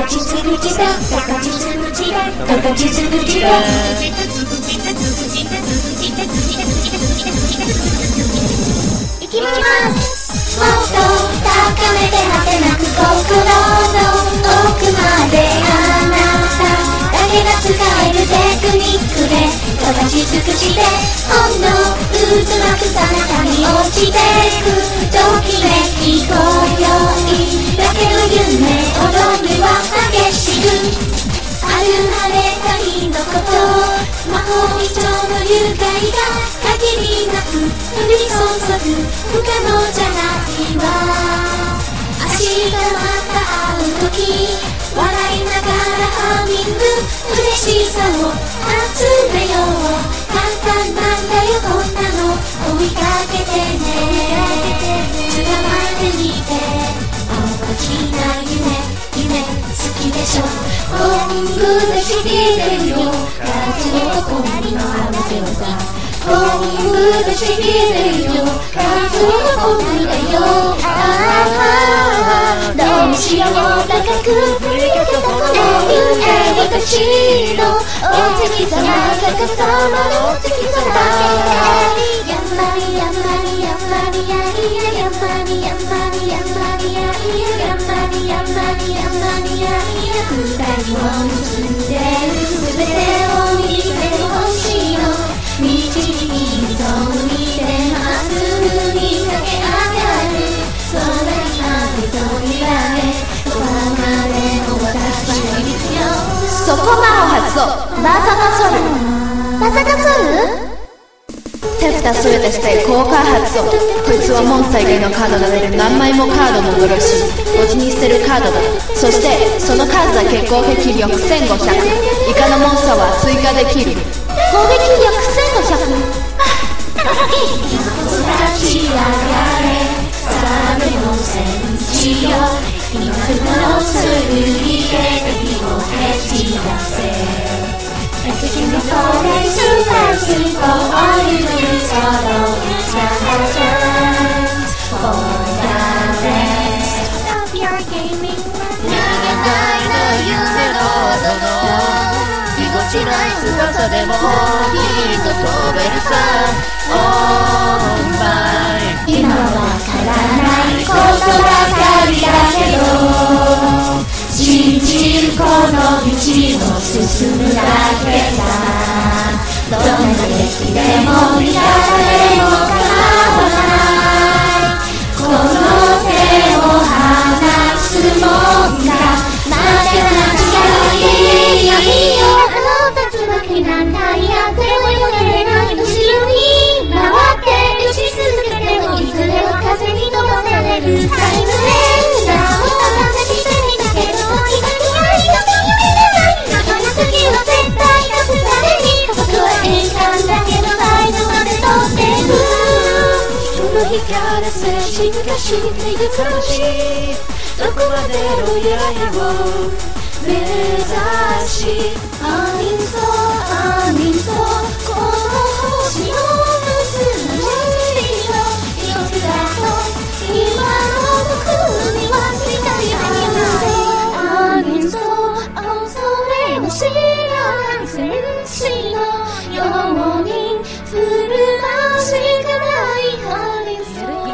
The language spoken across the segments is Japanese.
ちつぐちだ高ちつぐちだ高ちつぐちだいきますもっと高めて果てなく心の奥まであなただけが使えるテクニックで形尽くしてほんの渦巻くさなかに落ちてくときめき今宵だけの夢踊りは激しくある晴れた日のこと魔法以上の愉快が限りなく降り注ぐ不可能じゃないわ明日また会う時笑いながらハミング嬉しさを集めよう簡単なんだよこんなの追いかけてね捕まえてみて大きな夢好きでしょ本部で知ってるよ数男にの合わせ技本部で知ってるよ数男だよどうしよう高く振りかけたこの夢私のお月様逆さまのお月様やんまりやんまりやんまりやりややんまりやんまりやんまりやりややんまりやんまりやんまりやりや二人を結んでるすべてを見せてほしいの導きにそう見てまっすぐに駆け上がる空にある扉へどこまでも私はいるよそこまを発動バーサカソルバーサカソル手蓋すべてして効果発動こいつはモンスター以外のカードが出る何枚もカードも殺し墓地に捨てるカードだそしてその数だけ攻撃力1500以下のモンスターは追加できる攻撃力1500 立ち上がれさめの戦士よ今の剣で敵をへちらせ敵の攻撃スタイルfor all you do is follow it's not a chance for the best stop your gaming 逃げないの夢の音のぎこちない翼でもきっと飛べるさ Oh my 今はわからないことばかりだけど信じるこの道を進むだけさどんな敵でも味方でも構わないこの手を離すもんが負けなきゃいいよいいよあの竜巻なんかやってもよけれない後ろに回って打ち続けてもいずれは風に飛ばされるタイムレーダーを試してみたけど気が気がいいとき夢がないだから次は絶対勝つために僕は栄冠だけど最後まで取ってる人の光らせ進化していく魂どこまでも刃を目指しアミントアミントこの星を結ぶ色だと今の僕にはついた夢にアミントそれも知らない戦士のように振る舞うしかないアミン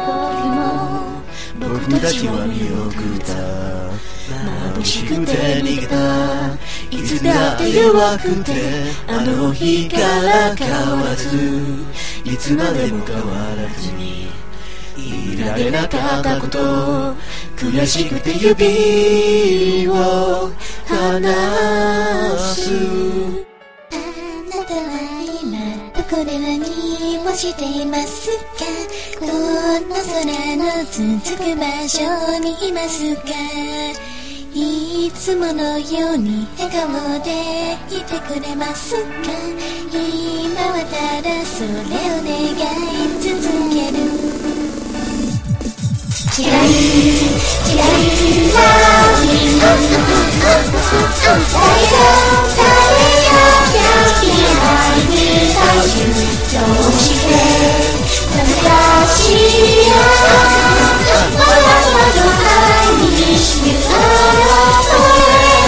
ト僕たちは見送った眩しくて逃げたいつだって弱くてあの日から変わらずいつまでも変わらずにいられなかったこと悔しくて指を離すあなたは今どこで何をしていますかこの空の続く場所にいますかいつものように笑顔でいてくれますか今はただそれを願い続ける違うラーメン誰よ焼き入る最終どうして私よ我々の愛にしゆあの声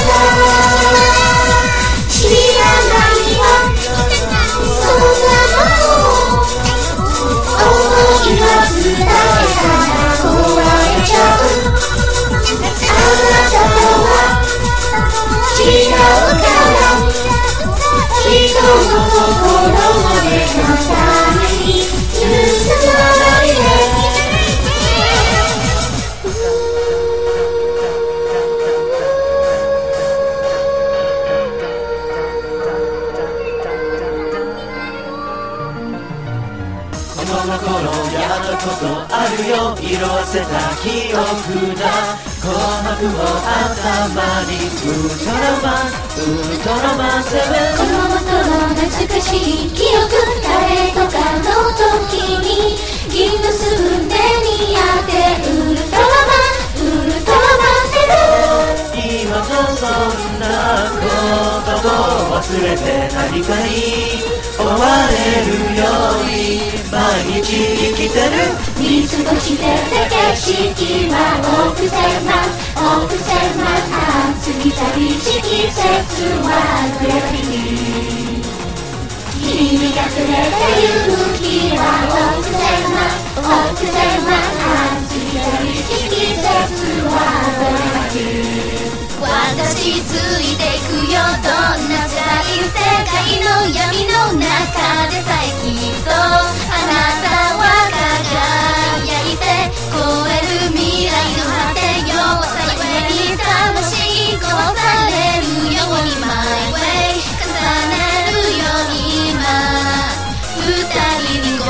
の頃やったことあるよ、色あせた記憶だ。紅白を頭にウルトラマンセブン。 子供の頃懐かしい記憶、誰とかの時に銀のすぶねにあってウルトラマンセブン。 今とそんなことを忘れて何かに追われるより毎日生きてる。 見過ごしてた景色は億千万過ぎ去りし季節はグラフィティ。君がくれた勇気は億千万過ぎ去りし季節はグラフィティ。 私ついてくよ、どんな辛い世界の闇の中でさえきっとあなたは輝いて超える未来の果てよ。最後に魂殺されるように My way 重ねるよ今二人にゴ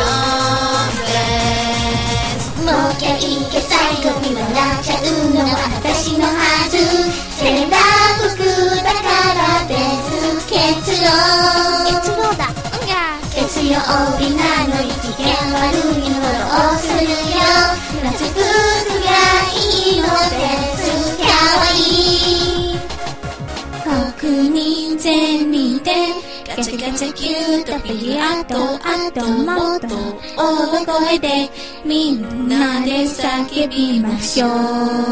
ールです。 もう一回最後に笑っちゃうのは私のはず。セラ服だからです結論だ。月曜日なのに機嫌悪いのどうするよ。夏服がいいのですかわいい。国民全民でガチャガチャキュートフィギュアとあともっと大声でみんなで叫びましょう。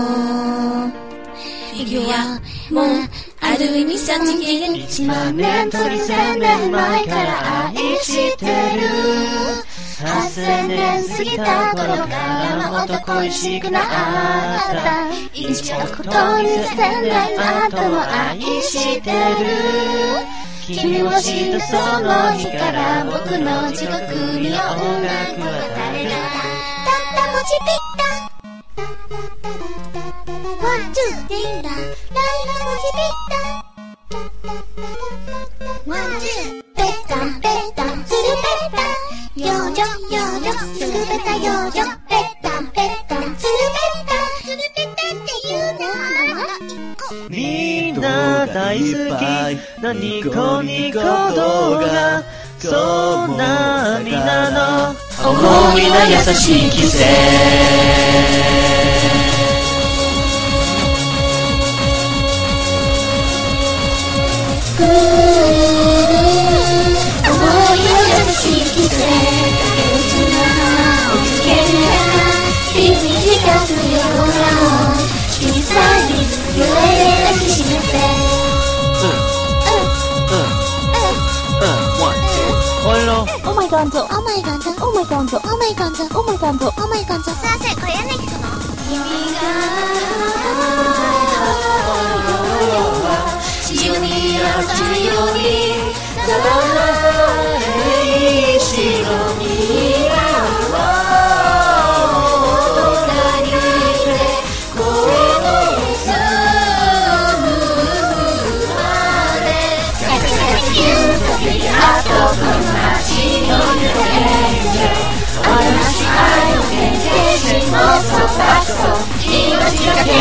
フィギュアもある意味3次元1万年と2000年前から愛してる。8000年過ぎた頃からもっと恋しくなった1億と2000年後も愛してる。君を知ったその日から僕の地獄に音楽は垂れる。たった文字ぴったワンツーリラライラ文字ぴったワンツーペタペタスルペタヨージョヨージョスルペタヨージョペタペタスルペタっていうのはみんな大好きなニコニコ動画、そんなみんなの思いな優しい季節。 思いの優しい季節だけど砂をつけるから日々近するような君さえに揺れ抱きしめて Oh my god, oh my god, oh my god, oh my god, oh my god, oh my god. さあこれやねんけどな君が潮にあったように流れ石の宮は音が揺れ声の進むまでガチャガチャキュートビアとこの街の揺れ私愛の原型しもそばそ命がけ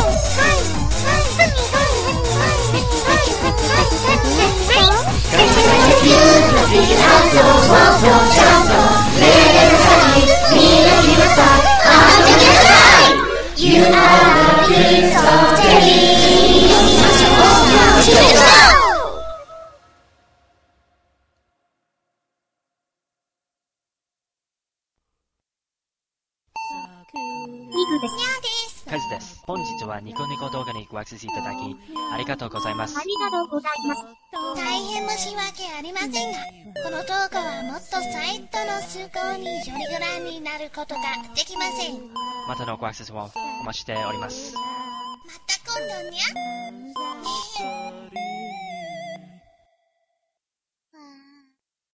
You are the piece of jelly. カズです。本日はニコニコ動画にごアクセスいただきありがとうございます。 ありがとうございます。 大変申し訳ありませんが、この動画はもっとサイトの通行によりご覧になることができません。 またのごアクセスをお待ちしております。 また今度にゃ。